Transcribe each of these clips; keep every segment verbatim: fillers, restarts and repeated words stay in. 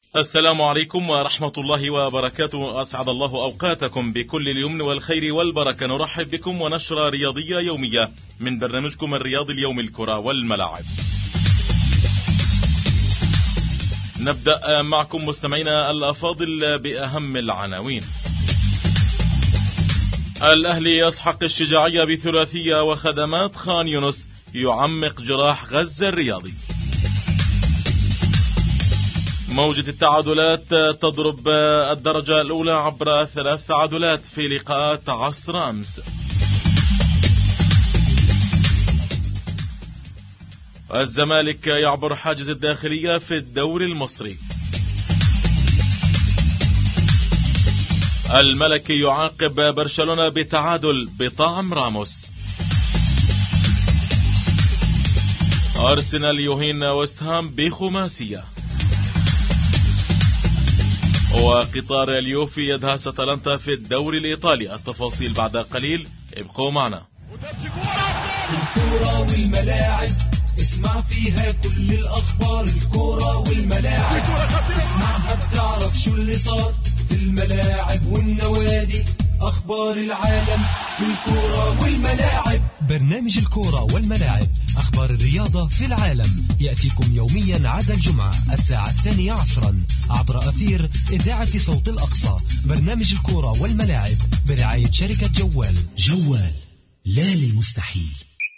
السلام عليكم ورحمة الله وبركاته. أسعد الله أوقاتكم بكل اليمن والخير والبركة. نرحب بكم ونشرة رياضية يومية من برنامجكم الرياضي اليوم، الكرة والملاعب. نبدأ معكم مستمعينا الأفاضل بأهم العناوين. الأهلي يسحق الشجاعية بثلاثية، وخدمات خان يونس يعمق جراح غزة الرياضي. موجة التعادلات تضرب الدرجة الأولى عبر ثلاث تعادلات في لقاءات عصر أمس. الزمالك يعبر حاجز الداخلية في الدوري المصري. الملكي يعاقب برشلونة بتعادل بطعم راموس. أرسنال يهين ويست هام بخماسية. وقطار اليوفي يدهس أتلانتا في الدوري الإيطالي. التفاصيل بعد قليل، ابقوا معنا. الكرة والملاعب، اسمع فيها كل الأخبار. الكرة والملاعب، اسمعها بتعرف شو اللي صار في الملاعب والنوادي. أخبار العالم في الكرة والملاعب. برنامج الكرة والملاعب، أخبار الرياضة في العالم، يأتيكم يوميا عدا الجمعة الساعة الثانية عصرا عبر أثير إذاعة صوت الأقصى. برنامج الكرة والملاعب برعاية شركة جوال. جوال، لا للمستحيل.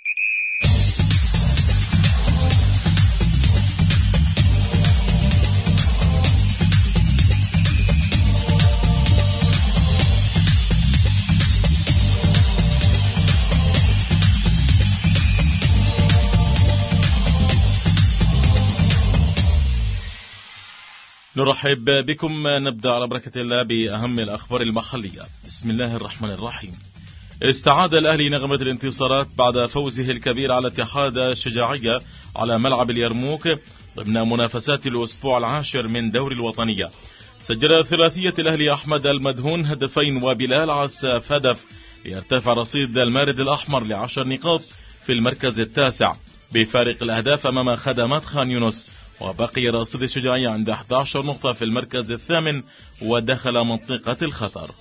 نرحب بكم. نبدأ على بركة الله بأهم الأخبار المحلية. بسم الله الرحمن الرحيم. استعاد الأهلي نغمة الانتصارات بعد فوزه الكبير على اتحاد الشجاعية على ملعب اليرموك ضمن منافسات الأسبوع العاشر من دوري الوطنية. سجل ثلاثية الأهلي أحمد المدهون هدفين وبلال عساف هدف، ليرتفع رصيد المارد الأحمر لعشر نقاط في المركز التاسع بفارق الأهداف أمام خدمات خان يونس، وبقي رصيد الشجاعية عند أحد عشر نقطة في المركز الثامن ودخل منطقة الخطر.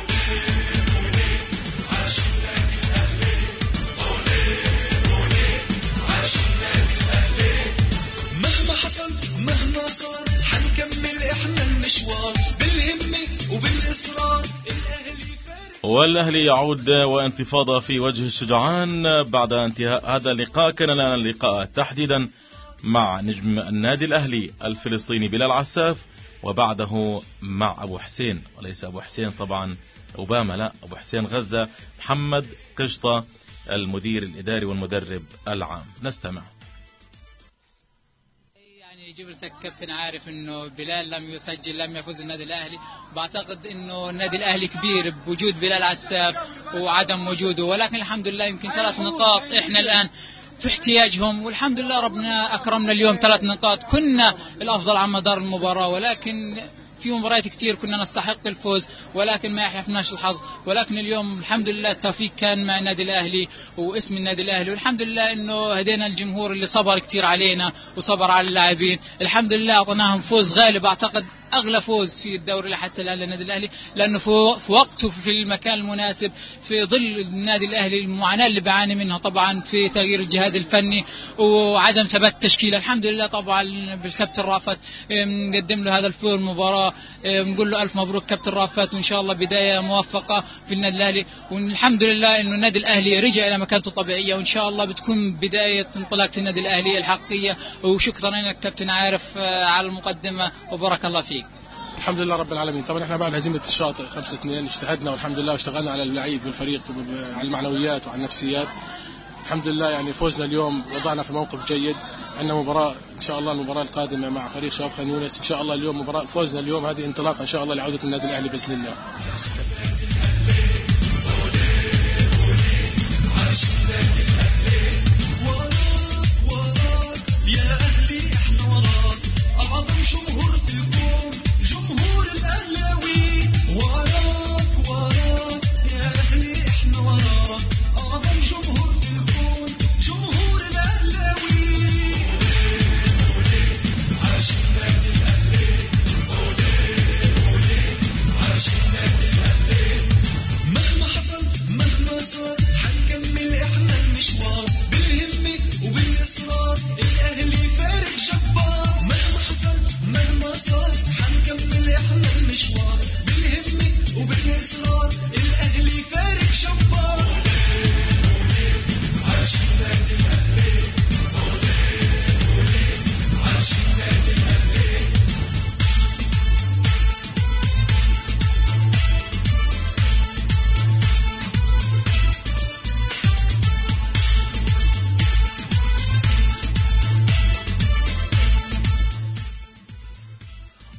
مهما حصل مهما صار حنكمل احنا المشوار بالهمة وبالإصرار. الأهلي فارق. والأهلي يعود وانتفاضة في وجه الشجعان بعد انتهاء هذا اللقاء. كان لنا اللقاء تحديدا مع نجم النادي الأهلي الفلسطيني بلال عساف، وبعده مع أبو حسين، وليس أبو حسين طبعا أوباما، لا، أبو حسين غزة، محمد قشطة المدير الإداري والمدرب العام. نستمع. يعني جبلتك كابتن عارف انه بلال لم يسجل، لم يفوز النادي الاهلي. بعتقد انه النادي الاهلي كبير بوجود بلال عساف وعدم وجوده، ولكن الحمد لله يمكن ثلاث نقاط احنا الان في احتياجهم، والحمد لله ربنا أكرمنا اليوم ثلاث نقاط. كنا الأفضل على مدار المباراة، ولكن في مباريات كتير كنا نستحق الفوز ولكن ما يحلفناش الحظ. ولكن اليوم الحمد لله التوفيق كان مع النادي الأهلي واسم النادي الأهلي، والحمد لله إنه هدينا الجمهور اللي صبر كتير علينا وصبر على اللاعبين. الحمد لله أعطيناهم فوز غالب، أعتقد أغلى فوز في الدوري لحتى الآن للنادي الأهلي، لأنه في وقته في المكان المناسب في ظل النادي الأهلي المعاناة اللي بعاني منها طبعا في تغيير الجهاز الفني وعدم ثبات التشكيلة. الحمد لله طبعا بالكابتن رافت نقدم له هذا الفوز المباراة، نقول له ألف مبروك كابتن رافت، وإن شاء الله بداية موفقة في النادي الأهلي. والحمد لله إنه النادي الأهلي رجع إلى مكانته الطبيعية، وإن شاء الله بتكون بداية انطلاقة النادي الأهلي الحقيقية. وشكرا لك كابتن عارف على المقدمة وبارك الله فيك. الحمد لله رب العالمين. طبعا احنا بعد هزيمه الشاطئ خمسة اثنين اجتهدنا والحمد لله واشتغلنا على اللعيب والفريق على المعنويات وعلى النفسيات. الحمد لله يعني فوزنا اليوم وضعنا في موقف جيد. عندنا مباراه ان شاء الله المباراه القادمه مع فريق شباب خان يونس ان شاء الله. اليوم مباراه فوزنا اليوم هذه انطلاقه ان شاء الله لعوده النادي الاهلي باذن الله.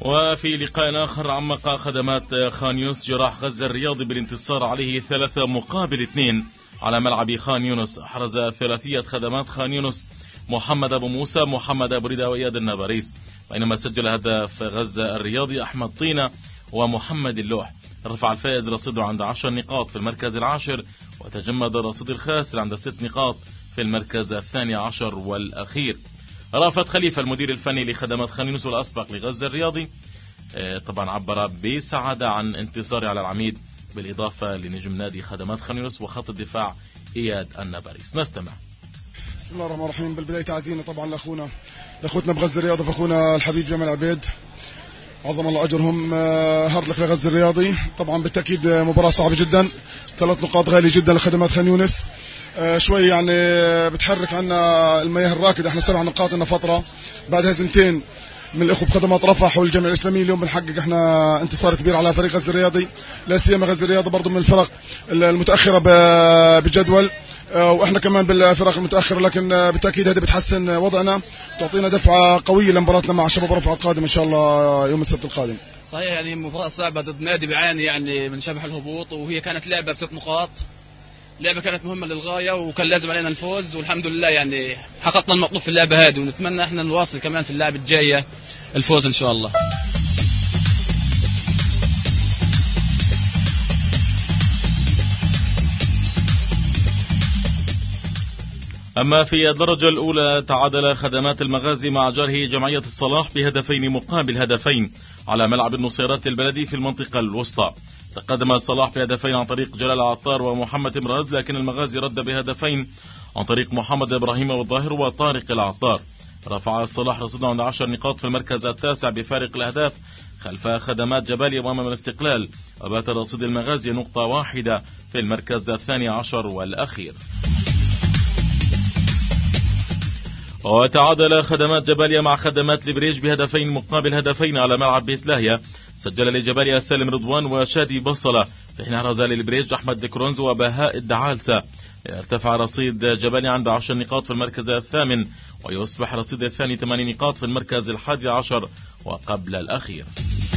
وفي لقاء آخر عمق خدمات خان يونس جراح غزة الرياضي بالانتصار عليه ثلاثة مقابل اثنين على ملعب خان يونس. أحرز ثلاثية خدمات خان يونس محمد أبو موسى، محمد أبو ريدة، وإياد النباريس، بينما سجل هدف غزة الرياضي أحمد طينة ومحمد اللوح. رفع الفائز رصيده عند عشر نقاط في المركز العاشر، وتجمد رصيد الخاسر عند ست نقاط في المركز الثاني عشر والأخير. رافت خليفة المدير الفني لخدمات خان يونس والأسبق لغزة الرياضي طبعا عبر بسعادة عن انتصاره على العميد، بالإضافة لنجم نادي خدمات خان يونس وخط الدفاع إياد النباريس. نستمع. بسم الله الرحمن الرحيم. بالبداية تعزينا طبعا لأخونا لأخوتنا بغزة الرياضي، فأخونا الحبيب جمال عبيد عظم الله أجرهم. هارد لك لغزة الرياضي. طبعا بالتأكيد مباراة صعبة جدا، ثلاث نقاط غالية جدا لخدمات خان يونس، شوي يعني بتحرك عنا المياه الراكدة. احنا سبع نقاط لنا فترة بعد هزيمتين من الأخوة بخدمات رفح والجمعية الإسلامية. اليوم بنحقق احنا انتصار كبير على فريق غزة الرياضي، لا سيما غزة الرياضي برضه من الفرق المتأخرة بجدول، واحنا كمان بالفرق المتأخرة، لكن بالتأكيد هذه بتحسن وضعنا، تعطينا دفعة قوية لمباراتنا مع شباب رفح القادم ان شاء الله يوم السبت القادم. صحيح، يعني مباراة صعبة ضد نادي بيعاني يعني من شبح الهبوط، وهي كانت لعبة بست نقاط، لعبة كانت مهمة للغاية وكان لازم علينا الفوز، والحمد لله يعني حققنا المطلوب في اللعبة هذه، ونتمنى احنا نواصل كمان في اللعبة الجاية الفوز ان شاء الله. أما في الدرجة الأولى تعادل خدمات المغازي مع جاره جمعية الصلاح بهدفين مقابل هدفين على ملعب النصيرات البلدي في المنطقة الوسطى. تقدم الصلاح بهدفين عن طريق جلال عطار ومحمد امراز، لكن المغازي رد بهدفين عن طريق محمد إبراهيم والظاهر وطارق العطار. رفع الصلاح رصيده عند عشر نقاط في المركز التاسع بفارق الأهداف خلف خدمات جبالي وأمام الاستقلال، وبات رصيد المغازي نقطة واحدة في المركز الثاني عشر والأخير. وتعادل خدمات جباليا مع خدمات لبريج بهدفين مقابل هدفين على ملعب بيت لاهيا. سجل لجباليا سالم رضوان وشادي بصلة، في حين أحرز للبريج أحمد دكرونز وبهاء الدعالسة. ارتفع رصيد جباليا عند عشر نقاط في المركز الثامن، ويصبح رصيد الثاني ثمان نقاط في المركز الحادي عشر وقبل الأخير.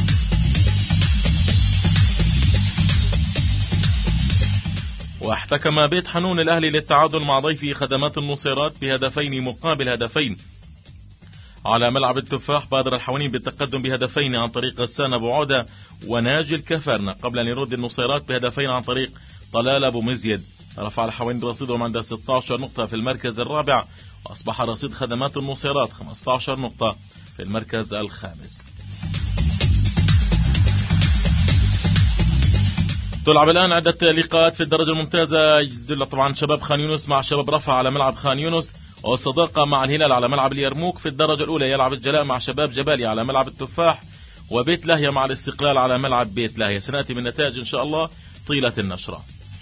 واحتكم بيت حنون الأهلي للتعادل مع ضيفي خدمات النصيرات بهدفين مقابل هدفين على ملعب التفاح. بادر الحوانين بالتقدم بهدفين عن طريق غسان أبو عودة وناجي الكفرنة، قبل أن يرد النصيرات بهدفين عن طريق طلال أبو مزيد. رفع الحوانين رصيدهم عند ستة عشر نقطة في المركز الرابع، وأصبح رصيد خدمات النصيرات خمسة عشر نقطة في المركز الخامس. تلعب الآن عدة لقاءات في الدرجة الممتازة، يدل طبعا شباب خان يونس مع شباب رفح على ملعب خان يونس، والصداقة مع الهلال على ملعب اليرموك. في الدرجة الأولى يلعب الجلاء مع شباب جبالي على ملعب التفاح، وبيت لاهيا مع الاستقلال على ملعب بيت لاهيا. سنأتي من النتائج إن شاء الله طيلة النشرة.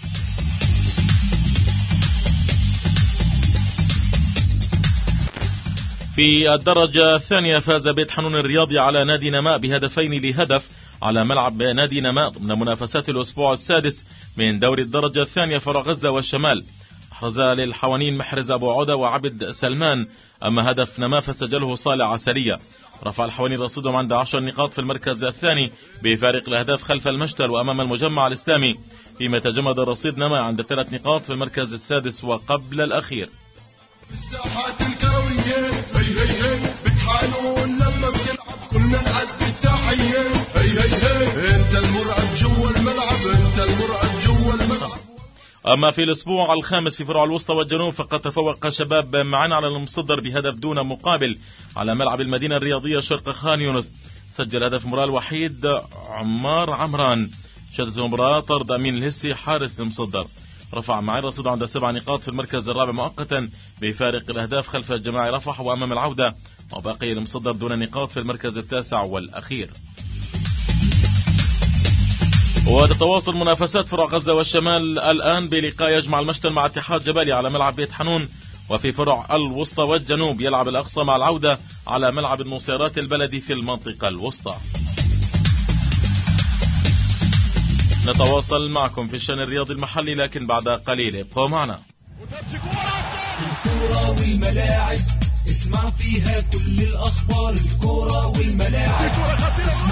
في الدرجة الثانية فاز بيت حنون الرياضي على نادي نماء بهدفين لهدف على ملعب نادي نماء ضمن منافسات الأسبوع السادس من دوري الدرجة الثانية فرع غزة والشمال. أحرز للحوانين محرز أبو عودة وعبد سلمان، أما هدف نماء فسجله صالح عسلية. رفع الحوانين رصيدهم عند عشر نقاط في المركز الثاني بفارق الأهداف خلف المشتل وأمام المجمع الإسلامي، فيما تجمد رصيد نماء عند ثلاث نقاط في المركز السادس وقبل الأخير. الساحات الكروية هي هي هي بتحانون لما بتلعب كلنا نعدي التحية، هي هي هي انت المرعب جوا الملعب، انت المرعب جوا الملعب. أما في الأسبوع الخامس في فروع الوسطى والجنوب فقد تفوق شباب معن على المصدر بهدف دون مقابل على ملعب المدينة الرياضية شرق خان يونس. سجل هدف مباراة الوحيد عمار عمران. شهدت المباراة طرد أمين الهسي حارس المصدر. رفع معين رصيده عند سبع نقاط في المركز الرابع مؤقتا بفارق الأهداف خلف الجماعي رفح وأمام العودة، وباقي المصدر دون نقاط في المركز التاسع والأخير. وتتواصل منافسات فروع غزة والشمال الآن بلقاء يجمع المشتل مع اتحاد جبالي على ملعب بيت حنون، وفي فروع الوسطى والجنوب يلعب الأقصى مع العودة على ملعب النصيرات البلدي في المنطقة الوسطى. نتواصل معكم في الشأن الرياضي المحلي لكن بعد قليل، ابقوا معنا. الكورة والملاعب اسمع فيها كل الأخبار، الكورة والملاعب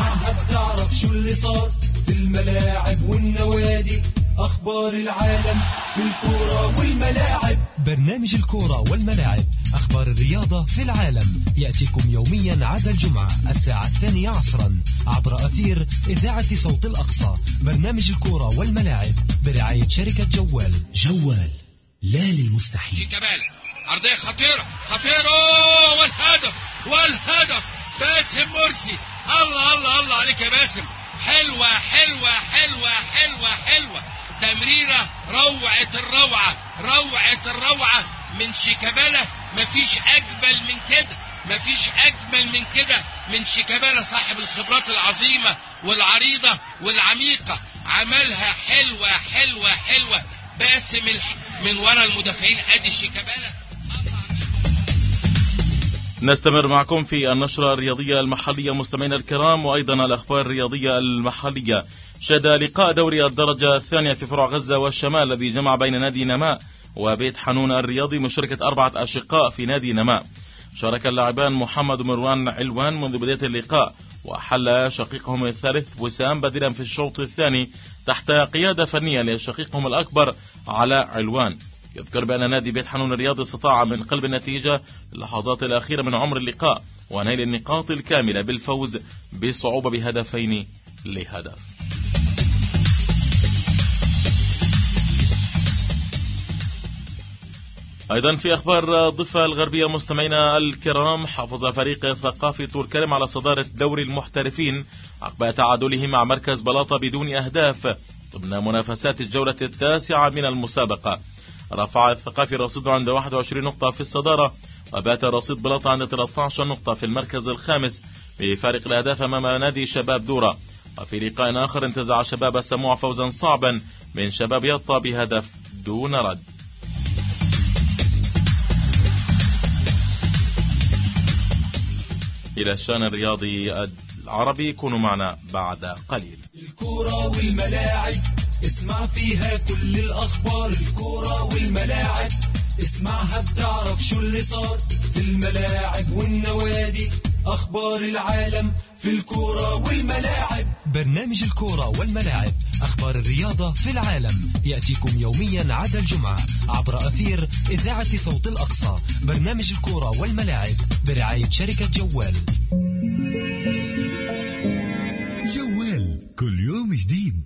أخبار العالم في الكورة والملاعب. برنامج الكورة والملاعب، أخبار الرياضة في العالم، يأتيكم يوميا عدا الجمعة الساعة الثانية عصرا عبر أثير إذاعة صوت الأقصى. برنامج الكورة والملاعب برعاية شركة جوال. جوال لا للمستحيل. شيكابالا عرضية خطيرة خطيرة والهدف والهدف باسم مرسي. الله الله الله عليك يا باسم. حلوة حلوة حلوة حلوة حلوة تمريرة روعة الروعة روعة الروعة من شيكابالا. مفيش أجمل من كده مفيش أجمل من كده من شيكابالا صاحب الخبرات العظيمة والعريضة والعميقة. عملها حلوة حلوة حلوة باسم من وراء المدافعين. أدي شيكابالا. نستمر معكم في النشرة الرياضية المحلية مستمعينا الكرام، وأيضا الأخبار الرياضية المحلية. شهد لقاء دوري الدرجة الثانية في فروع غزة والشمال الذي جمع بين نادي نماء وبيت حنون الرياضي مشاركة أربعة أشقاء في نادي نماء. شارك اللاعبان محمد ومروان علوان منذ بداية اللقاء، وحل شقيقهم الثالث وسام بديلا في الشوط الثاني تحت قيادة فنية لشقيقهم الأكبر علاء علوان. يذكر بأن نادي بيت حنون الرياضي استطاع من قلب النتيجة في اللحظات الأخيرة من عمر اللقاء ونيل النقاط الكاملة بالفوز بصعوبة بهدفين لهدف. أيضا في أخبار الضفة الغربية مستمعينا الكرام، حافظ فريق ثقافي طول كرم على صدارة دوري المحترفين عقب تعادله مع مركز بلاطة بدون أهداف ضمن منافسات الجولة التاسعة من المسابقة. رفع الثقافي رصيده عند واحد وعشرين نقطة في الصدارة، وبات رصيد بلاطة عند ثلاثة عشر نقطة في المركز الخامس بفارق الأهداف أمام نادي شباب دورة. وفي لقاء آخر انتزع شباب السموع فوزا صعبا من شباب يطا بهدف دون رد. إلى الشان الرياضي العربي، كونوا معنا بعد قليل. الكورة والملاعب اسمع فيها كل الأخبار. الكورة والملاعب اسمعها بتعرف شو اللي صار في الملاعب والنوادي. أخبار العالم في الكورة والملاعب. برنامج الكورة والملاعب، أخبار الرياضة في العالم، يأتيكم يوميا عدا الجمعة عبر أثير إذاعة صوت الأقصى. برنامج الكورة والملاعب برعاية شركة جوال. جوال كل يوم جديد.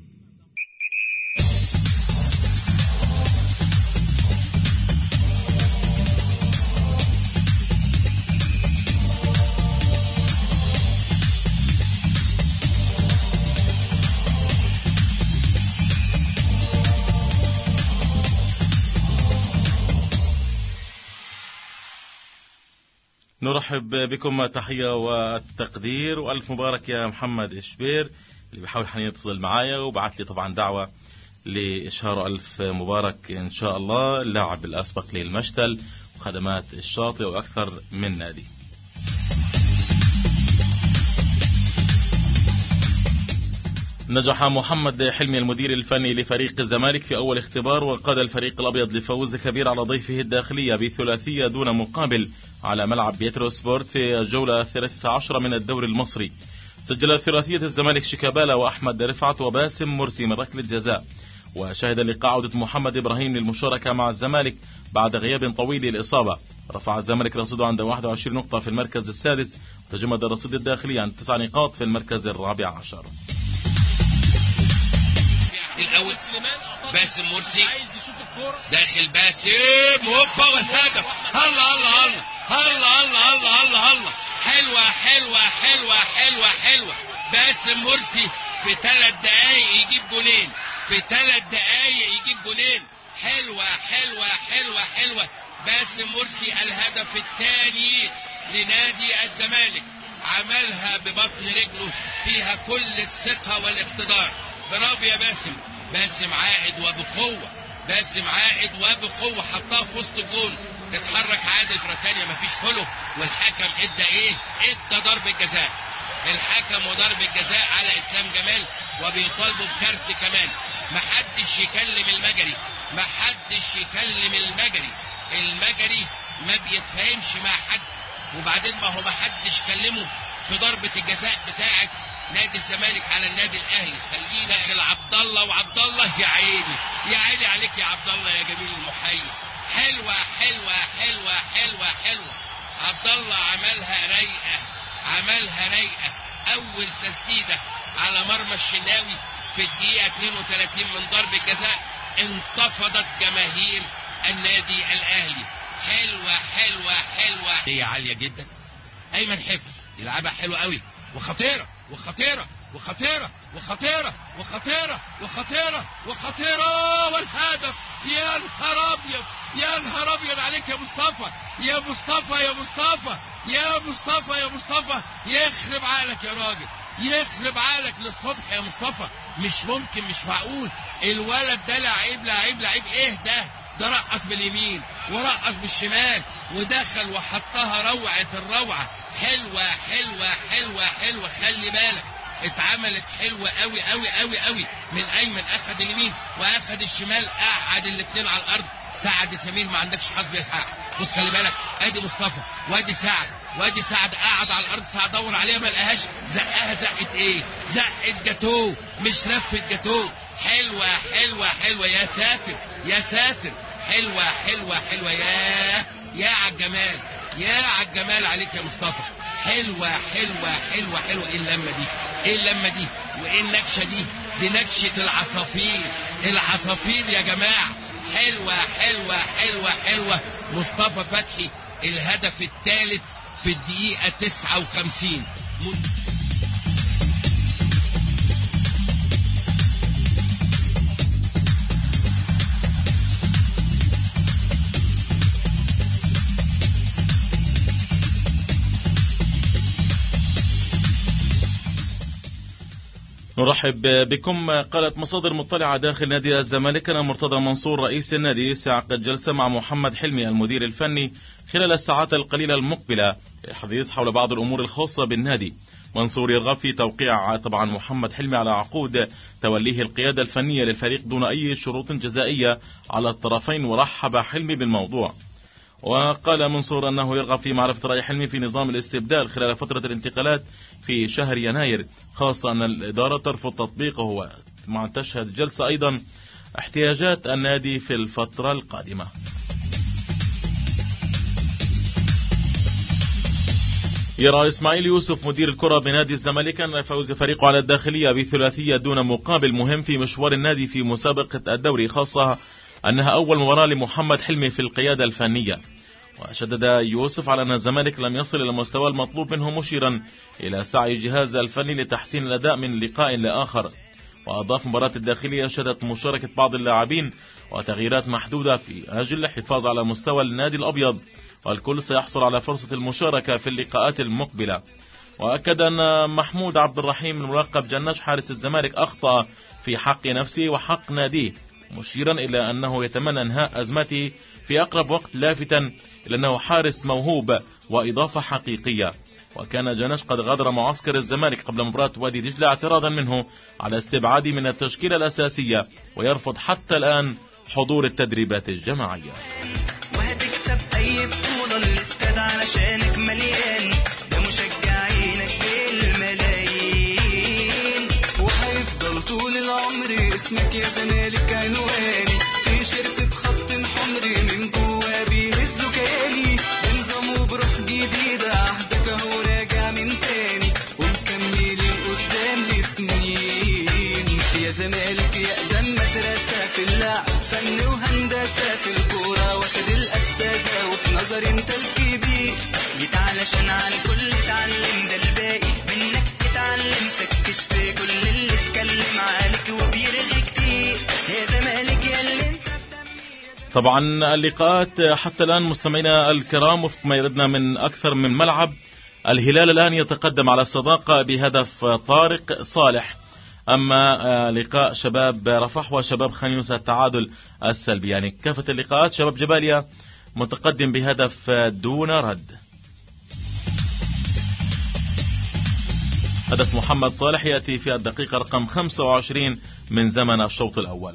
نرحب بكم تحية والتقدير وألف مبارك يا محمد إشبير اللي بيحاول حاليا يتصل معايا وبعت لي طبعا دعوة لإشهار ألف مبارك إن شاء الله، اللاعب الأسبق للمشتل وخدمات الشاطئ وأكثر من نادي. نجح محمد حلمي المدير الفني لفريق الزمالك في أول اختبار، وقاد الفريق الأبيض لفوز كبير على ضيفه الداخلية بثلاثية دون مقابل على ملعب بيترو سبورت في الجولة الثالثة عشرة من الدوري المصري. سجل ثلاثية الزمالك شيكابالا وأحمد رفعت وباسم مرسي من ركلة جزاء. وشهد اللقاء عودة محمد إبراهيم للمشاركة مع الزمالك بعد غياب طويل للإصابة. رفع الزمالك رصيده عند واحد وعشرين نقطة في المركز السادس، وتجمد الرصيد الداخلي عند تسع نقاط في المركز الرابع عشر. الأول باسم مرسي داخل باسم هوبا والهدف. الله الله الله الله الله الله الله حلوة حلوة حلوة حلوة حلوة باسم مرسي في ثلاث دقايق يجيب جولين في ثلاث دقايق يجيب جولين. حلوة حلوة حلوة حلوة باسم مرسي الهدف الثاني لنادي الزمالك. عملها ببطن رجله فيها كل الثقة والاقتدار. برافو يا باسم. باسم عائد وبقوة باسم عائد وبقوة حطها في وسط الجول. تتحرك عادل مرة تانية مفيش فولو، والحكم ادى ايه؟ ادى ضربة جزاء. الحكم وضربة جزاء على اسلام جمال وبيطالبوا بكارت كمان. محدش يكلم المجري محدش يكلم المجري المجري ما بيتفاهمش مع حد. وبعدين ما هو محدش كلمه في ضربة الجزاء بتاعت نادي الزمالك على النادي الاهلي. خلينا داخل عبد الله، وعبد الله يا عيني يا عيني عليك يا عبد الله يا جميل المحيي. حلوه حلوه حلوه حلوه حلوه. عبد الله عملها رايقه، عملها رايقه. اول تسديده على مرمى الشناوي في الدقيقه اثنين وثلاثين من ضربه جزاء، انتفضت جماهير النادي الاهلي. حلوه حلوه حلوه، هي عاليه جدا. ايمن حفظ يلعبها حلوه قوي وخطيره وخطيره وخطيره وخطيره وخطيره وخطيره وخطيره والهدف. يا نهار ابيض يا نهار ابيض عليك يا مصطفى يا مصطفى يا مصطفى يا مصطفى يا مصطفى. يخرب عقلك يا راجل، يخرب عقلك للصبح يا مصطفى. مش ممكن، مش معقول. الولد ده لعيب لعيب لعيب. ايه ده؟ ده رقص باليمين ورقص بالشمال ودخل وحطها روعة الروعة. حلوة حلوة حلوة حلوة. خلي بالك اتعملت حلوة قوي قوي قوي قوي من ايمن. اخد اليمين واخد الشمال، قعد الاثنين على الارض. سعد سمير ما عندكش حظ يا سعد. بص خلي بالك، ادي مصطفى وادي سعد وادي سعد قاعد على الارض. سعد دور عليها ما لقاهاش، زقها زقت ايه؟ زقت جاتوه مش لفت جاتوه. حلوة حلوة حلوة. يا ساتر يا ساتر. حلوة حلوة حلوة. يا يا عالجمال يا عالجمال عليك يا مصطفى. حلوة حلوة حلوة حلوة. ايه اللمة دي؟ ايه اللمة دي؟ وايه النكشة دي؟ دي نكشة العصافير. العصافير يا جماعة. حلوة حلوة حلوة حلوة. مصطفى فتحي الهدف الثالث في الدقيقة تسعة وخمسين. نرحب بكم. قالت مصادر مطلعة داخل نادي الزمالك أن مرتضى منصور رئيس النادي سيعقد جلسة مع محمد حلمي المدير الفني خلال الساعات القليلة المقبلة للحديث حول بعض الأمور الخاصة بالنادي. منصور يرغب في توقيع طبعا محمد حلمي على عقود توليه القيادة الفنية للفريق دون أي شروط جزائية على الطرفين، ورحب حلمي بالموضوع. وقال منصور أنه يرغب في معرفة رأي حلمي في نظام الاستبدال خلال فترة الانتقالات في شهر يناير، خاصة أن الإدارة ترفض تطبيقه، مع تشهد جلسة أيضا احتياجات النادي في الفترة القادمة. يرى إسماعيل يوسف مدير الكرة بنادي الزمالك أن فوز فريقه على الداخلية بثلاثية دون مقابل مهم في مشوار النادي في مسابقة الدوري، خاصة أنها أول مباراة لمحمد حلمي في القيادة الفنية. وشدد يوسف على أن الزمالك لم يصل إلى المستوى المطلوب منه، مشيرا إلى سعي جهاز الفني لتحسين الأداء من لقاء لآخر. وأضاف مباراة الداخلية شهدت مشاركة بعض اللاعبين وتغييرات محدودة في أجل الحفاظ على مستوى النادي الأبيض، والكل سيحصل على فرصة المشاركة في اللقاءات المقبلة. وأكد أن محمود عبد الرحيم الملقب جناش حارس الزمالك أخطأ في حق نفسه وحق ناديه، مشيرا إلى أنه يتمنى انهاء أزمته في أقرب وقت، لافتا إلى أنه حارس موهوب وإضافة حقيقية. وكان جناش قد غادر معسكر الزمالك قبل مباراة وادي دجلة اعتراضا منه على استبعاده من التشكيلة الأساسية، ويرفض حتى الآن حضور التدريبات الجماعية. وهتكسب أي بطولة، الاستاد علشانك مليان، ده مشجعينك بالملايين، وهيفضل طول العمر اسمك يا زمالك عنواني، في شركة خط حمري من جوا بيهزوا كياني، بنظام وبروح جديدة عهدك اهو راجع من تاني، ومكملين قدام لسنين، يا زمالك يا أقدم مدرسة في اللعب، فن وهندسة في الكورة، واخد الأستاذة وفي نظري انت الكبير، جيت علشان على الكل اتعلم، ده الباقي منك اتعلم، سكت في كل اللي اتكلم عليك وبيرغي كتير، يا زمالك يا اللي انت. طبعا اللقاءات حتى الآن مستمعينا الكرام وفق ما يردنا من أكثر من ملعب. الهلال الآن يتقدم على الصداقة بهدف طارق صالح، أما لقاء شباب رفح وشباب خان يونس التعادل السلبي، يعني كافة اللقاءات شباب جباليا متقدم بهدف دون رد. هدف محمد صالح يأتي في الدقيقة رقم خمسة وعشرين من زمن الشوط الأول.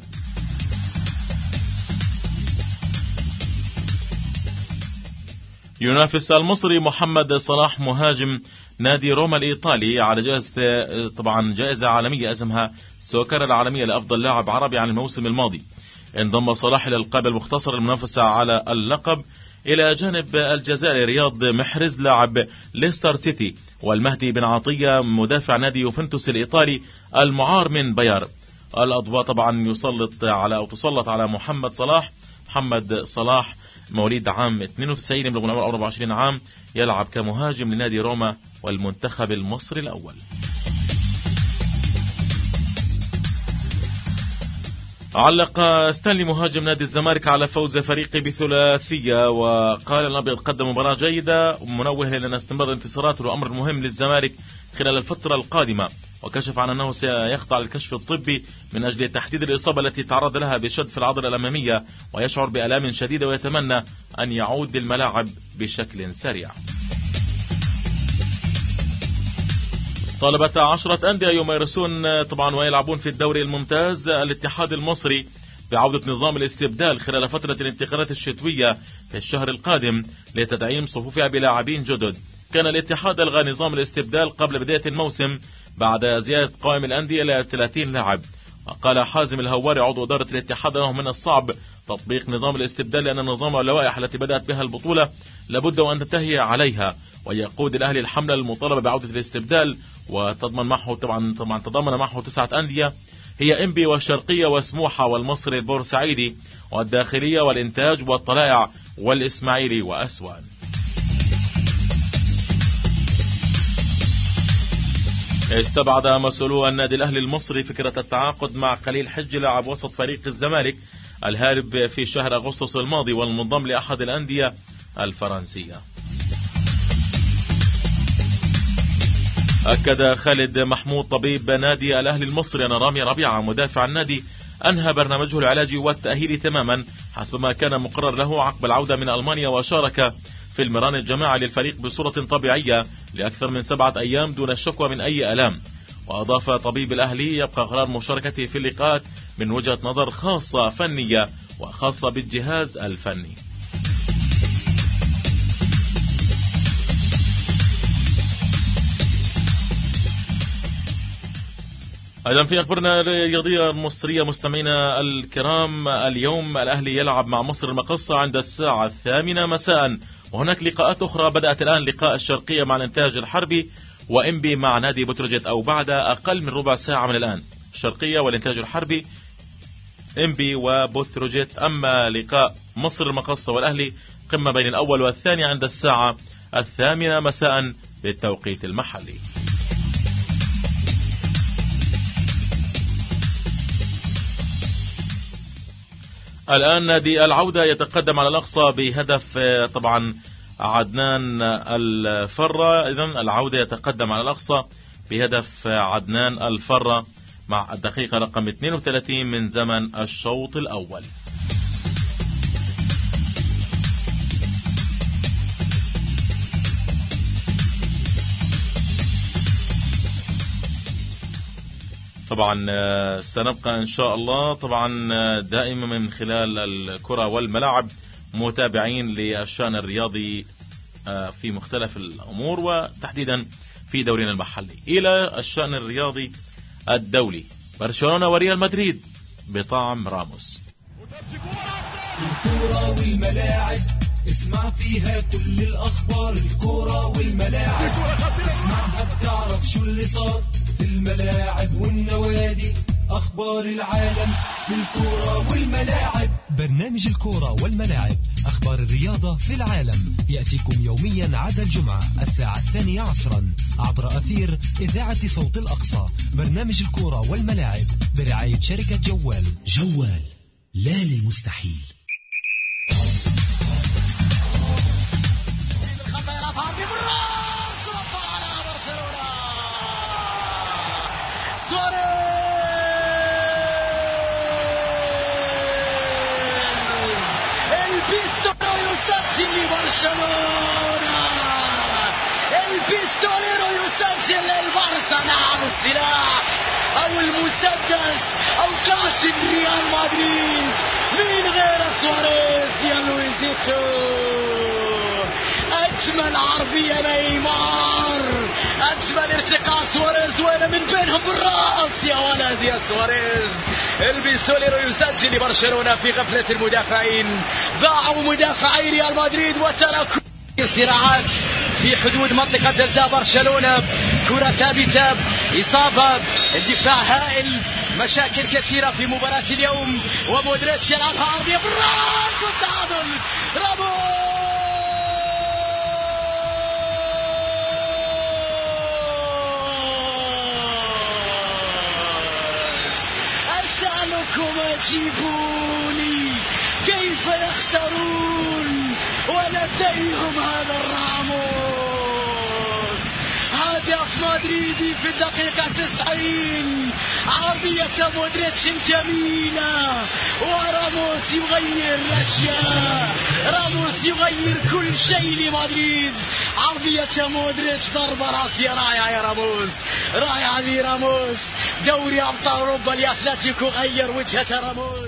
ينافس المصري محمد صلاح مهاجم نادي روما الإيطالي على جائزة طبعا جائزة عالمية اسمها سوكر العالمية لأفضل لاعب عربي عن الموسم الماضي. انضم صلاح إلى القائمة المختصرة المنافسة على اللقب إلى جانب الجزائري رياض محرز لاعب ليستر سيتي، والمهدي بن عطية مدافع نادي يوفنتوس الإيطالي المعار من باير. الأضواء طبعا يسلط على أو تسلط على محمد صلاح. محمد صلاح مواليد عام اثنين وتسعين، يبلغ العمر أربعة وعشرين عام، يلعب كمهاجم لنادي روما والمنتخب المصري الأول. علق ستانلي مهاجم نادي الزمالك على فوز فريقه بثلاثية، وقال الأبيض قدم مباراة جيدة، منوه لأن استمرار انتصاراته أمر مهم للزمالك خلال الفترة القادمة، وكشف عن أنه سيخضع للكشف الطبي من أجل تحديد الإصابة التي تعرض لها بشد في العضلة الأمامية، ويشعر بآلام شديدة ويتمنى أن يعود للملاعب بشكل سريع. طالبت عشرة أندية يمارسون طبعا ويلعبون في الدوري الممتاز الاتحاد المصري بعودة نظام الاستبدال خلال فترة الانتقالات الشتوية في الشهر القادم لتدعيم صفوفها بلاعبين جدد. كان الاتحاد ألغى نظام الاستبدال قبل بداية الموسم بعد زيادة قائم الأندية إلى ثلاثين لاعب. وقال حازم الهواري عضو إدارة الاتحاد أنه من الصعب تطبيق نظام الاستبدال لأن النظام واللوائح التي بدأت بها البطولة لابد وأن تنتهي عليها، ويقود الأهلي الحملة المطالبة بعودة الاستبدال، وتضمن معه طبعا طبعا تضمن معه تسعة أندية هي إنبي والشرقية وسموحة والمصري البورسعيدي والداخلية والإنتاج والطلائع والإسماعيلي وأسوان. استبعد مسؤولو النادي الأهلي المصري فكرة التعاقد مع خليل حج لاعب وسط فريق الزمالك الهارب في شهر أغسطس الماضي والمنضم لأحد الأندية الفرنسية. أكد خالد محمود طبيب نادي الأهلي المصري أن رامي ربيعة مدافع النادي أنهى برنامجه العلاجي والتأهيلي تماما حسب ما كان مقرر له عقب العودة من ألمانيا، وشارك في المران الجماعي للفريق بصورة طبيعية لأكثر من سبعة أيام دون الشكوى من أي ألام. وأضاف طبيب الأهلي يبقى قرار مشاركته في اللقاءات من وجهة نظر خاصة فنية وخاصة بالجهاز الفني. أيضا في أخبارنا الرياضية المصرية مستمعينا الكرام، اليوم الأهلي يلعب مع مصر المقصة عند الساعة الثامنة مساء، وهناك لقاءات أخرى بدأت الآن. لقاء الشرقية مع الإنتاج الحربي وإنبي مع نادي بتروجيت أو بعد أقل من ربع ساعة من الآن. الشرقية والإنتاج الحربي، إنبي وبتروجيت. أما لقاء مصر المقصة والأهلي قمة بين الأول والثاني عند الساعة الثامنة مساء بالتوقيت المحلي. الآن نادي العودة يتقدم على الأقصى بهدف طبعا عدنان الفرة. إذن العودة يتقدم على الأقصى بهدف عدنان الفرة مع الدقيقة رقم اثنين وثلاثين من زمن الشوط الأول. طبعا سنبقى إن شاء الله طبعا دائما من خلال الكرة والملاعب متابعين للشأن الرياضي في مختلف الأمور، وتحديدا في دورينا المحلي. إلى الشأن الرياضي الدولي، برشلونة وريال مدريد بطعم راموس. الكرة والملاعب اسمع فيها كل الأخبار، الكرة والملاعب اسمعها بتعرف شو اللي صار في الملاعب والنوادي، أخبار العالم في الكرة والملاعب. برنامج الكرة والملاعب، أخبار الرياضة في العالم، يأتيكم يوميا عدا الجمعة الساعة الثانية عصرا عبر أثير إذاعة صوت الأقصى. برنامج الكرة والملاعب برعاية شركة جوال. جوال لا للمستحيل. البيستوليرو يسجل للبارسا. نعم، السلاح او المسدس او كاس ريال مدريد من غير سواريز يا لويزيتو. أجمل عرضية نيمار، أجمل ارتقاء سواريز، وين من بينهم بالرأس يا ولد يا سواريز. البيستوليرو يسجل لبرشلونة في غفلة المدافعين، ضاعوا مدافعي ريال مدريد وتركوا صراعات في حدود منطقة جزاء برشلونة. كرة ثابتة، إصابة، الدفاع هائل، مشاكل كثيرة في مباراة اليوم. ومودريتش يلعبها عرضية بالراس والتعادل. راموس أسألكم أجيبوني كيف يخسرون ولديهم هذا الراموس؟ هدف مدريدي في الدقيقة تسعين، عرضية مودريتش جميلة، وراموس يغير الأشياء، راموس يغير كل شيء لمدريد. عرضية مودريتش ضربة راسية رائعة يا راموس، رائعة ذي راموس. دوري أبطال أوروبا لأتلتيكو غير وجهة راموس.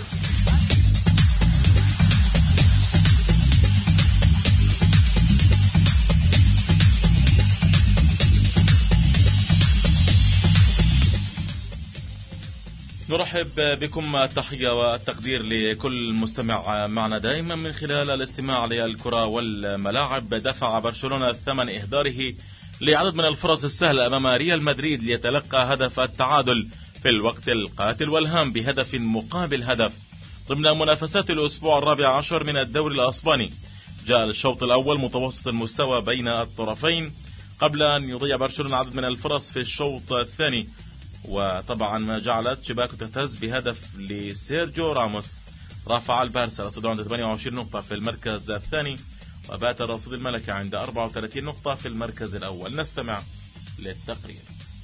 نرحب بكم التحية والتقدير لكل مستمع معنا دائما من خلال الاستماع للكرة والملاعب. دفع برشلونة ثمن إهداره لعدد من الفرص السهلة أمام ريال مدريد ليتلقى هدف التعادل في الوقت القاتل والهام بهدف مقابل هدف ضمن منافسات الأسبوع الرابع عشر من الدوري الأسباني. جاء الشوط الأول متوسط المستوى بين الطرفين قبل أن يضيع برشلونة عدد من الفرص في الشوط الثاني، وطبعا ما جعلت شباكه تهتز بهدف لسيرجيو راموس. رفع البارسا رصيده عند ثمانية وعشرين نقطة في المركز الثاني، وبات الرصيد الملكي عند أربعة وثلاثين نقطة في المركز الأول. نستمع للتقرير.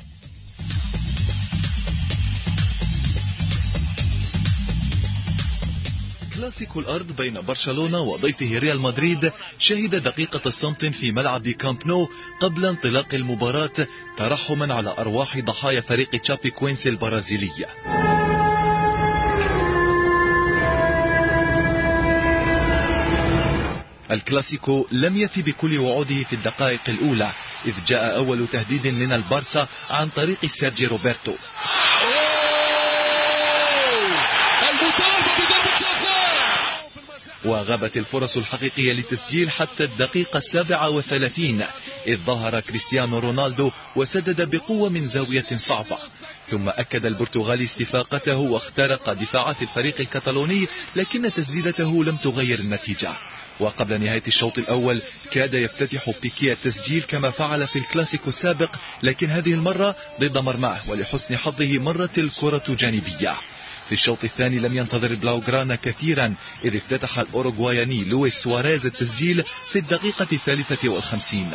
كلاسيكو الأرض بين برشلونة وضيفه ريال مدريد شهد دقيقة صمت في ملعب كامب نو قبل انطلاق المباراة ترحما على أرواح ضحايا فريق تشابي كوينس البرازيلي. الكلاسيكو لم يفي بكل وعوده في الدقائق الأولى، إذ جاء أول تهديد من البارسا عن طريق سيرجي روبرتو، وغابت الفرص الحقيقية للتسجيل حتى الدقيقة السابعة وثلاثين، إذ ظهر كريستيانو رونالدو وسدد بقوة من زاوية صعبة، ثم أكد البرتغالي استفاقته واخترق دفاعات الفريق الكتالوني، لكن تسديدته لم تغير النتيجة. وقبل نهاية الشوط الأول كاد يفتتح بيكي التسجيل كما فعل في الكلاسيكو السابق، لكن هذه المرة ضد مرماه، ولحسن حظه مرت الكرة جانبية. في الشوط الثاني لم ينتظر بلاوغرانا كثيرا، إذ افتتح الأوروغواياني لويس سواريز التسجيل في الدقيقة الثالثة والخمسين.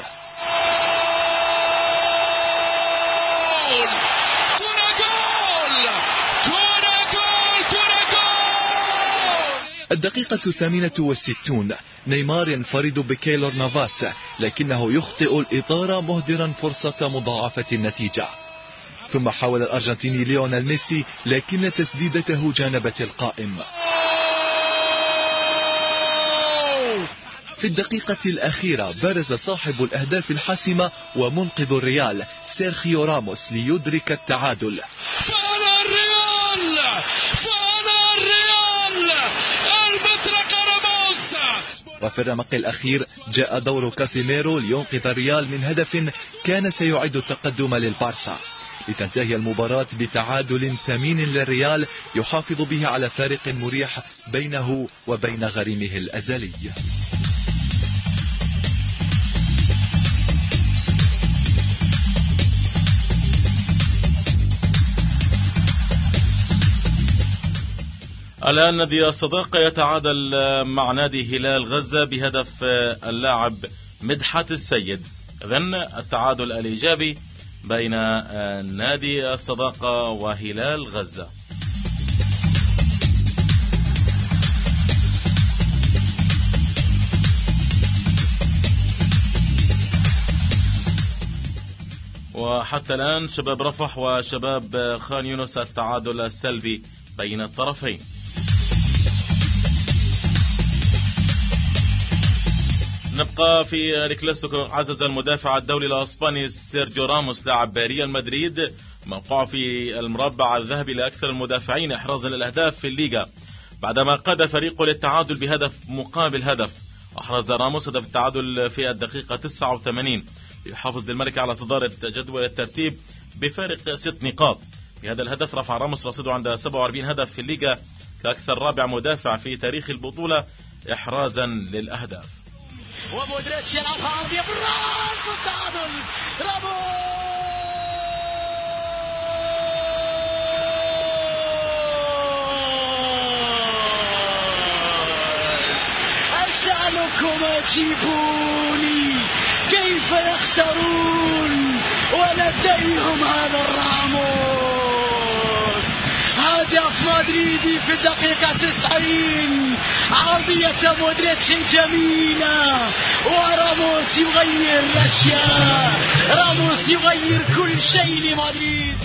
الدقيقة الثامنة والستون، نيمار ينفرد بكيلور نافاس، لكنه يخطئ الإطار مهدرا فرصة مضاعفة النتيجة. ثم حاول الأرجنتيني ليونيل ميسي، لكن تسديدته جانبت القائم. في الدقيقة الأخيرة برز صاحب الأهداف الحاسمة ومنقذ الريال سيرخيو راموس ليدرك التعادل. وفي الرمق الأخير جاء دور كاسيميرو لينقذ الريال من هدف كان سيعيد التقدم للبارسا، لتنتهي المباراة بتعادل ثمين للريال يحافظ به على فارق مريح بينه وبين غريمه الأزلي. الآن نادي الصداقة يتعادل مع نادي هلال غزة بهدف اللاعب مدحت السيد. إذن التعادل الإيجابي بين نادي الصداقة وهلال غزة. وحتى الآن شباب رفح وشباب خان يونس التعادل السلبي بين الطرفين. نبقى في الكلاسيكو. عزز المدافع الدولي الاسباني سيرجيو راموس لاعب ريال مدريد موقعه في المربع الذهبي لاكثر المدافعين احرازا للاهداف في الليغا بعدما قاد فريقه للتعادل بهدف مقابل هدف. احرز راموس هدف التعادل في الدقيقة تسعة وثمانين ليحافظ للملكي على صدارة جدول الترتيب بفارق ست نقاط. بهذا الهدف رفع راموس رصيده عند سبعة وأربعين هدف في الليغا كأكثر رابع مدافع في تاريخ البطولة إحرازا للأهداف. ومودريتش يلعبها عرضية بالراس والتعادل. راموس أسألكم أجيبوني كيف يخسرون ولديهم هذا الراموس. هدف مدريدي في الدقيقة تسعين، عرضية مودريتش جميلة وراموس يغير الأشياء. راموس يغير كل شيء لمدريد.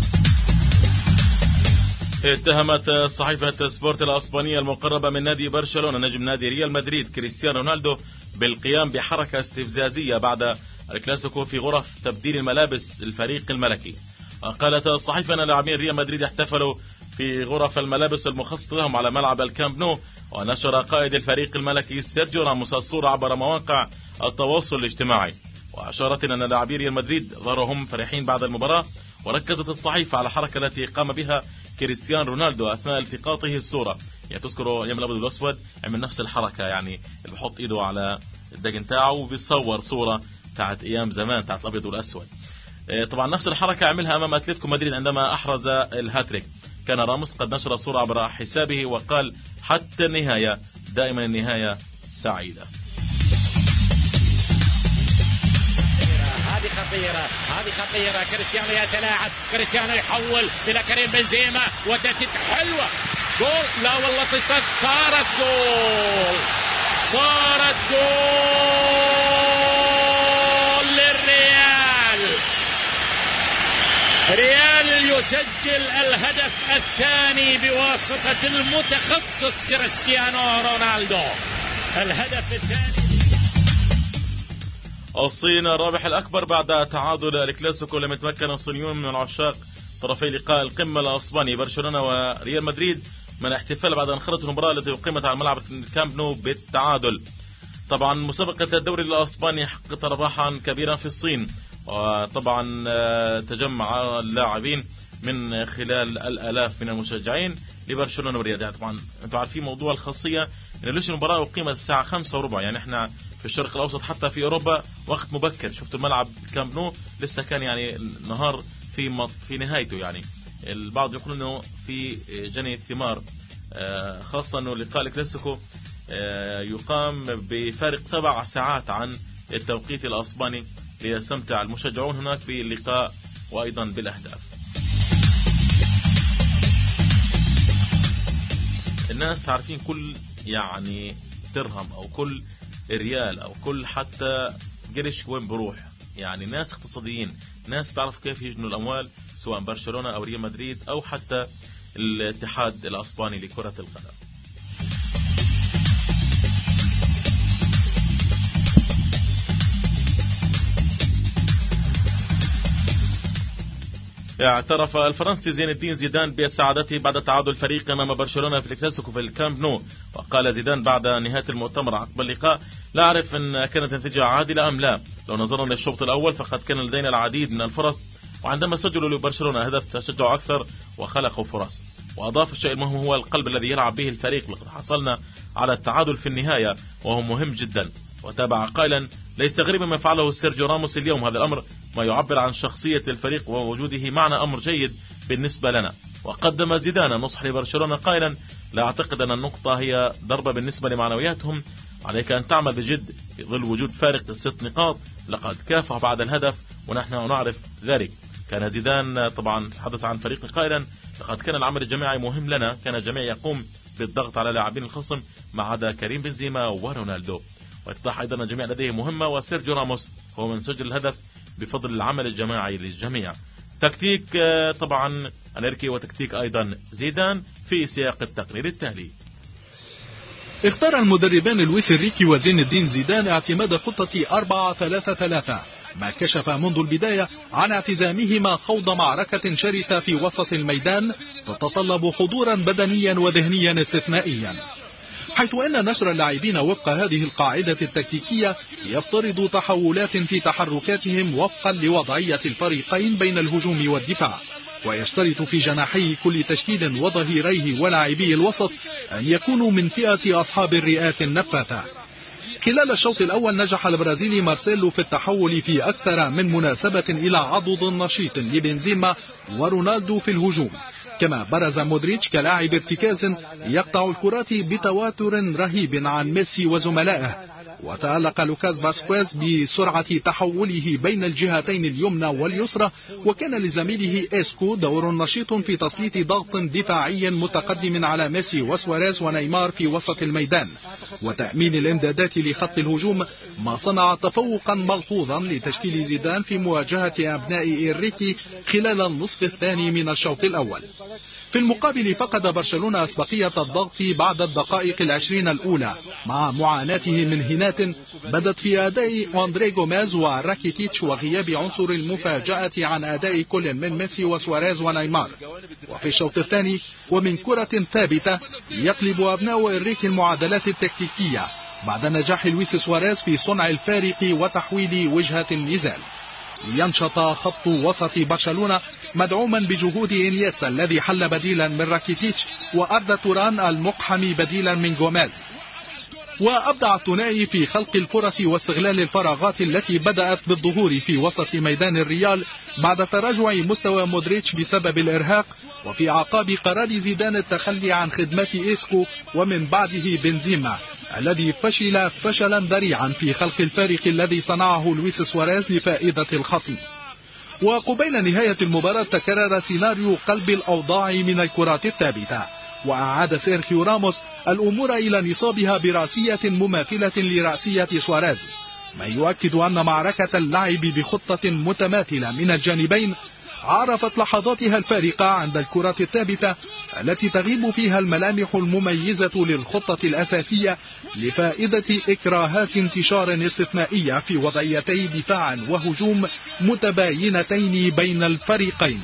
اتهمت صحيفة سبورت الأسبانية المقربة من نادي برشلونة نجم نادي ريال مدريد كريستيانو رونالدو بالقيام بحركة استفزازية بعد الكلاسيكو في غرف تبديل الملابس الفريق الملكي. قالت الصحيفة أن لاعبين ريال مدريد احتفلوا في غرف الملابس المخصصة لهم على ملعب الكامب نو. ونشر قائد الفريق الملكي سيرجيو راموس الصورة عبر مواقع التواصل الاجتماعي، وأشارت أن لاعبي ريال مدريد ظهروا هم فرحين بعد المباراة. وركزت الصحيفة على الحركة التي قام بها كريستيانو رونالدو أثناء التقاطه الصورة. يعني تذكروا أيام الأبيض والأسود عمل نفس الحركة، يعني بحط إيده على الدقن تاعه وبيصور صورة تاعت أيام زمان تاعت الأبيض والأسود. طبعا نفس الحركة عملها أمام أتلتيكو مدريد عندما أحرز الهاتريك. كان راموس قد نشر الصورة عبر حسابه وقال حتى النهاية دائما النهاية سعيدة. هذه خطيرة، هذه خطيرة. كريستيانو يتلاعب، كريستيانو يحول إلى كريم بنزيما وتتت حلوة. جول، لا والله تصد، صارت جول، صارت جول للريال. ريال يسجل الهدف الثاني بواسطة المتخصص كريستيانو رونالدو. الهدف الثاني. الصين الرابح الأكبر بعد تعادل الكلاسيكو. لم يتمكن الصينيون من عشاق طرفي لقاء القمة الأسباني برشلونة وريال مدريد من الاحتفال بعد أن خرجت المباراة التي أقيمت على ملعب الكامب نو بالتعادل. طبعا مسابقة الدوري الأسباني حققت رباحا كبيرا في الصين، وطبعا تجمع اللاعبين من خلال الآلاف من المشجعين لبرشلونة وريال. يعني طبعا انتم عارفين موضوع الخاصية ان ليش المباراة أقيمت الساعة خمسة وربع، يعني احنا في الشرق الأوسط حتى في أوروبا وقت مبكر. شفتوا الملعب كامب نو لسه كان يعني النهار في في نهايته. يعني البعض يقول انه في جني الثمار، خاصة انه لقاء الكلاسيكو يقام بفارق سبع ساعات عن التوقيت الأسباني ليستمتع المشجعون هناك باللقاء وأيضا بالأهداف. الناس عارفين كل يعني درهم أو كل ريال أو كل حتى قرش وين بروح. يعني ناس اقتصاديين، ناس تعرف كيف يجنوا الأموال، سواء برشلونة أو ريال مدريد أو حتى الاتحاد الأسباني لكرة القدم. اعترف الفرنسي زين الدين زيدان بسعادته بعد تعادل الفريق امام برشلونة في الكلاسيكو في الكامب نو. وقال زيدان بعد نهاية المؤتمر عقب اللقاء: لا أعرف ان كانت النتيجة عادلة ام لا. لو نظرنا للشوط الاول فقد كان لدينا العديد من الفرص، وعندما سجلوا لبرشلونة هدف تشجعوا اكثر وخلقوا فرص. واضاف: الشيء المهم هو القلب الذي يلعب به الفريق، لقد حصلنا على التعادل في النهاية وهو مهم جدا. وتابع قائلا: ليس غريبا ما فعله سيرجيو راموس اليوم، هذا الأمر ما يعبر عن شخصية الفريق ووجوده معنا أمر جيد بالنسبة لنا. وقدم زيدان نصح لبرشلونة قائلا: لا أعتقد أن النقطة هي ضربة بالنسبة لمعنوياتهم، عليك أن تعمل بجد في ظل وجود فارق الست نقاط، لقد كافح بعد الهدف ونحن نعرف ذلك. كان زيدان طبعا تحدث عن فريق قائلا: لقد كان العمل الجماعي مهم لنا، كان الجميع يقوم بالضغط على لاعبين الخصم ما عدا كريم بنزيما ورونالدو. واتضح أيضا الجميع لديه مهمة، وسيرجيو راموس هو من سجل الهدف بفضل العمل الجماعي للجميع. تكتيك طبعا أنريكي وتكتيك أيضا زيدان في سياق التقرير التالي. اختار المدربان لويس إنريكي وزين الدين زيدان اعتماد خطة أربعة ثلاثة ثلاثة، ما كشف منذ البداية عن اعتزامهما خوض معركة شرسة في وسط الميدان تتطلب حضورا بدنيا وذهنيا استثنائيا، حيث أن نشر اللاعبين وفق هذه القاعدة التكتيكية يفترض تحولات في تحركاتهم وفقا لوضعية الفريقين بين الهجوم والدفاع، ويشترط في جناحي كل تشكيل وظهيريه ولاعبي الوسط أن يكونوا من فئة أصحاب الرئات النفاثة. خلال الشوط الأول نجح البرازيلي مارسيلو في التحول في أكثر من مناسبة إلى عضد نشيط لبنزيما ورونالدو في الهجوم، كما برز مودريتش كلاعب ارتكاز يقطع الكرات بتواتر رهيب عن ميسي وزملائه، وتألق لوكاس فاسكيز بسرعة تحوله بين الجهتين اليمنى واليسرى، وكان لزميله إسكو دور نشيط في تسليط ضغط دفاعي متقدم على ميسي وسواريز ونيمار في وسط الميدان وتأمين الإمدادات لخط الهجوم، ما صنع تفوقا ملحوظا لتشكيل زيدان في مواجهة أبناء إنريكي خلال النصف الثاني من الشوط الأول. في المقابل فقد برشلونة أسبقية الضغط بعد الدقائق العشرين الأولى مع معاناته من هنات بدت في أداء أندري غوميز وراكيتيتش وغياب عنصر المفاجأة عن أداء كل من ميسي وسواريز ونيمار. وفي الشوط الثاني ومن كرة ثابتة يقلب أبناء إنريكي المعادلات التكتيكية بعد نجاح لويس سواريز في صنع الفارق وتحويل وجهة النزال، ينشط خط وسط برشلونة مدعوما بجهود إنيستا الذي حل بديلا من راكيتيتش وأردا توران المقحم بديلا من غوميز. وأبدع الثنائي في خلق الفرص واستغلال الفراغات التي بدأت بالظهور في وسط ميدان الريال بعد تراجع مستوى مودريتش بسبب الإرهاق، وفي أعقاب قرار زيدان التخلي عن خدمة إسكو ومن بعده بنزيما الذي فشل فشلا ذريعا في خلق الفارق الذي صنعه لويس سواريز لفائدة الخصم. وقبيل نهاية المباراة تكرر سيناريو قلب الأوضاع من الكرات الثابتة، وأعاد سيرخيو راموس الأمور إلى نصابها براسية مماثلة لراسية سواريز، ما يؤكد أن معركة اللعب بخطة متماثلة من الجانبين عرفت لحظاتها الفارقة عند الكرات الثابتة التي تغيب فيها الملامح المميزة للخطة الأساسية لفائدة إكراهات انتشار استثنائية في وضعيتي دفاع وهجوم متباينتين بين الفريقين.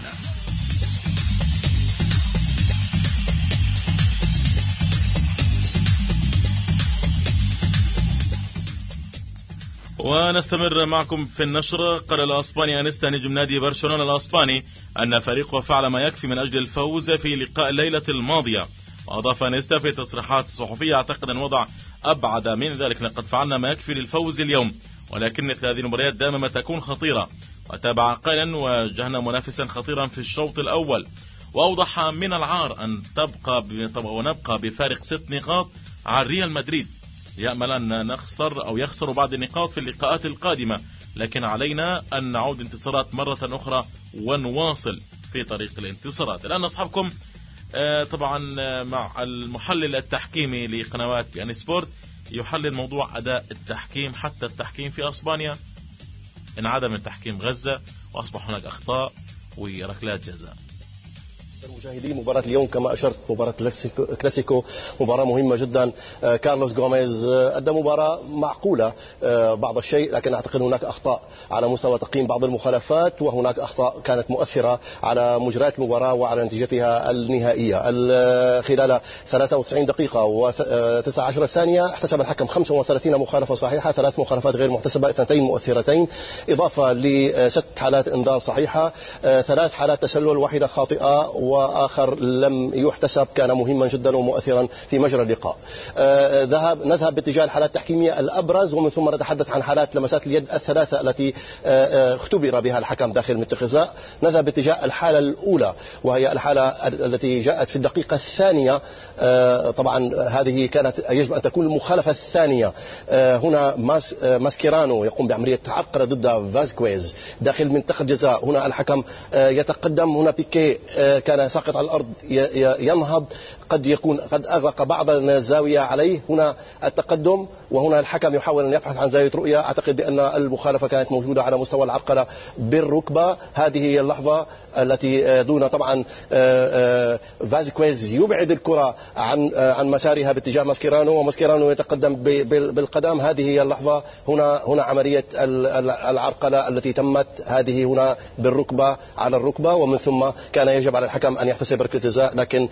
ونستمر معكم في النشر. قال الأسباني أنيستا نجم نادي برشلونة الأسباني أن فريقه فعل ما يكفي من أجل الفوز في لقاء الليلة الماضية. وأضاف أنيستا في تصريحات صحفية أعتقد أن وضع أبعد من ذلك، لقد فعلنا ما يكفي للفوز اليوم، ولكن مثل هذه المباريات دائما ما تكون خطيرة. وتابع قائلا واجهنا منافسا خطيرا في الشوط الأول، وأوضح من العار أن تبقى ونبقى بفارق ست نقاط عن ريال مدريد، يأمل أن نخسر أو يخسر بعض النقاط في اللقاءات القادمة، لكن علينا أن نعود انتصارات مرة أخرى ونواصل في طريق الانتصارات. الآن أصحابكم طبعا مع المحلل التحكيمي لقنوات بي ان سبورت يحلل موضوع أداء التحكيم، حتى التحكيم في أسبانيا انعدم التحكيم غزة وأصبح هناك أخطاء وركلات جزاء. مشاهدين مباراة اليوم كما أشرت مباراة كلاسيكو مباراة مهمة جدا. كارلوس غوميز أدى مباراة معقولة بعض الشيء، لكن أعتقد هناك أخطاء على مستوى تقييم بعض المخالفات، وهناك أخطاء كانت مؤثرة على مجريات المباراة وعلى نتيجتها النهائية. خلال ثلاثة وتسعين دقيقة وتسعة عشر ثانية احتسب الحكم خمسة وثلاثين مخالفة صحيحة، ثلاث مخالفات غير محتسبة، اثنتين مؤثرتين، إضافة لست حالات إنذار صحيحة، ثلاث حالات تسلل، واحدة خاطئة وآخر لم يحتسب، كان مهما جدا ومؤثرا في مجرى اللقاء. آه ذهب نذهب باتجاه الحالات التحكيمية الأبرز، ومن ثم نتحدث عن حالات لمسات اليد الثلاثة التي آه اختبر بها الحكم داخل منطقة الجزاء. نذهب باتجاه الحالة الأولى وهي الحالة التي جاءت في الدقيقة الثانية. آه طبعا هذه كانت يجب أن تكون المخالفة الثانية. آه هنا ماس آه ماسكيرانو يقوم بعملية عقرة ضد فاسكويز داخل منطقة الجزاء. هنا الحكم آه يتقدم، هنا بيكي آه كان كان ساقط على الأرض ينهض، قد يكون قد أغلق بعض الزاوية عليه. هنا التقدم وهنا الحكم يحاول أن يبحث عن زاوية رؤية. أعتقد بأن المخالفة كانت موجودة على مستوى العرقلة بالركبة. هذه هي اللحظة التي دون طبعا فازكويز يبعد الكرة عن عن مسارها باتجاه ماسكيرانو، وماسكيرانو يتقدم بالقدم. هذه هي اللحظة. هنا هنا عملية العرقلة التي تمت، هذه هنا بالركبة على الركبة، ومن ثم كان يجب على الحكم أن يحتسب ركلة جزاء. لكن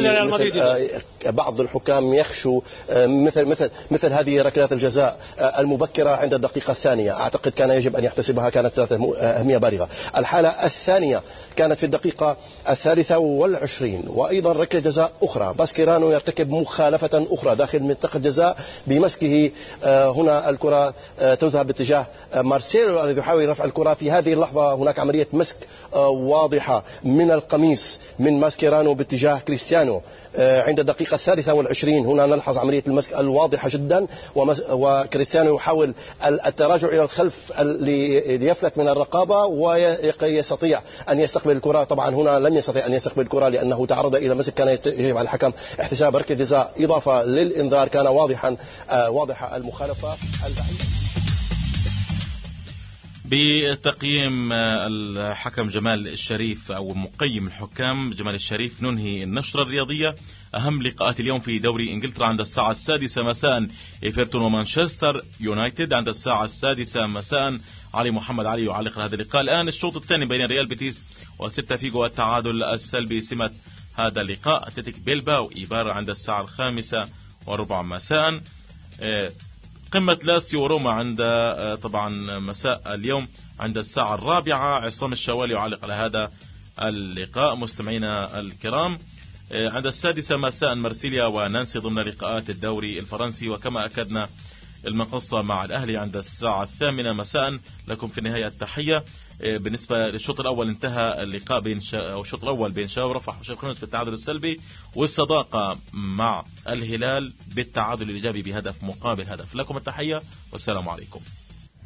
بعض الحكام يخشوا مثل مثل مثل هذه ركلات الجزاء المبكرة عند الدقيقة الثانية. أعتقد كان يجب أن يحتسبها، كانت ذات أهمية بالغة. الحالة الثانية كانت في الدقيقة الثالثة والعشرين، وأيضا ركلة جزاء أخرى. ماسكيرانو يرتكب مخالفة أخرى داخل منطقة جزاء بمسكه. هنا الكرة تذهب باتجاه مارسيلو الذي يحاول رفع الكرة. في هذه اللحظة هناك عملية مسك واضحة من القميص من ماسكيرانو باتجاه كريستيانو عند الدقيقة الثالثة والعشرين. هنا نلحظ عملية المسك الواضحة جدا، وكريستيانو يحاول التراجع إلى الخلف ليفلت من الرقابة ويستطيع أن يستقبل الكرة. طبعا هنا لم يستطيع أن يستقبل الكرة لأنه تعرض إلى مسك. كان يجب على الحكم احتساب ركلة جزاء إضافة للإنذار. كان واضحا واضحة المخالفة البعيدة. بتقييم الحكم جمال الشريف أو مقيم الحكام جمال الشريف ننهي النشرة الرياضية. أهم لقاءات اليوم في دوري إنجلترا: عند الساعة السادسة مساء إيفرتون ومانشستر يونايتد، عند الساعة السادسة مساء علي محمد علي يعلق هذا اللقاء. الآن الشوط الثاني بين ريال بيتيس وسيلتا فيغو، التعادل السلبي سمة هذا اللقاء. أتلتيك بيلباو وإيبار عند الساعة الخامسة وربع مساء. قمة لاسيو وروما عند طبعا مساء اليوم عند الساعة الرابعة. عصام الشوالي يعلق على هذا اللقاء. مستمعينا الكرام، عند السادسة مساء مرسيليا ونانسي ضمن لقاءات الدوري الفرنسي. وكما أكدنا المقصة مع الأهلي عند الساعة الثامنة مساء. لكم في النهاية التحية. بالنسبة للشوط الأول انتهى اللقاء بين شا... أو الشوط الأول بين شاو ورفح وشيخ خنوت في التعادل السلبي، والصداقة مع الهلال بالتعادل الإيجابي بهدف مقابل هدف. لكم التحية والسلام عليكم.